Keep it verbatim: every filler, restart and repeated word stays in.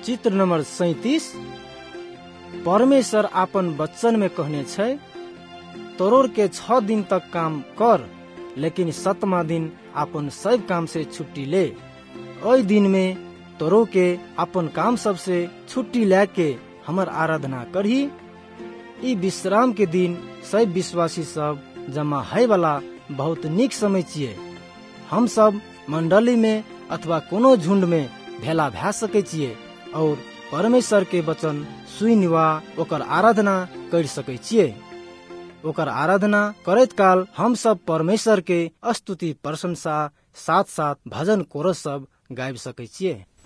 चित्र नंबर सैतीस। परमेश्वर आपन वचन में कहने छे, तोरोर के छह दिन तक काम कर, लेकिन सतमा दिन आपन सब काम से छुट्टी ले। ओई दिन में तोरो के अपन काम सब से छुट्टी लेके हमर आराधना करही। ई विश्राम के दिन सब विश्वासी सब जमा है वाला बहुत निक समय छिए। हम सब मंडली में अथवा कोनो झुंड में भेला भे सके छिए और परमेश्वर के वचन सुनि वा ओकर आराधना कर सके छिए। ओकर आराधना करत काल हम सब परमेश्वर के स्तुति प्रशंसा साथ साथ भजन कोरस सब गाबि सके छिए।